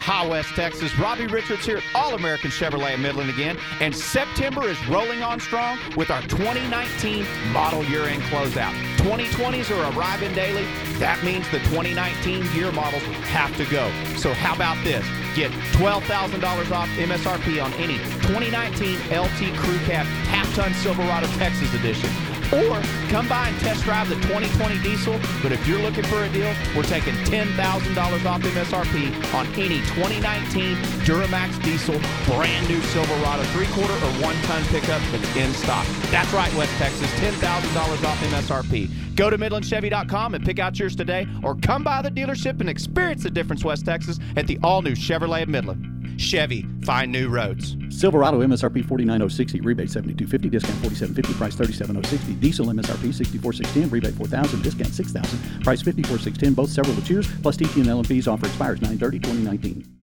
Hi, West Texas. Robbie Richards here at All-American Chevrolet in Midland again. And September is rolling on strong with our 2019 model year-end closeout. 2020s are arriving daily. That means the 2019 year models have to go. So how about this? Get $12,000 off MSRP on any 2019 LT Crew Cab half-ton Silverado Texas edition. Or come by and test drive the 2020 diesel. But if you're looking for a deal, we're taking $10,000 off MSRP on any 2019 Duramax diesel brand new Silverado 3/4 or 1-ton pickup that's in stock. That's right, West Texas, $10,000 off MSRP. Go to MidlandChevy.com and pick out yours today, or come by the dealership and experience the difference, West Texas, at the all-new Chevrolet of Midland. Chevy, find new roads. Silverado MSRP $49,060, rebate $72.50, discount $47.50, price $37,060. Diesel MSRP $64,610, rebate $4,000, discount $6,000, price $54,610. Both several to choose, plus TT and LMPs. Offer expires 9/30/2019.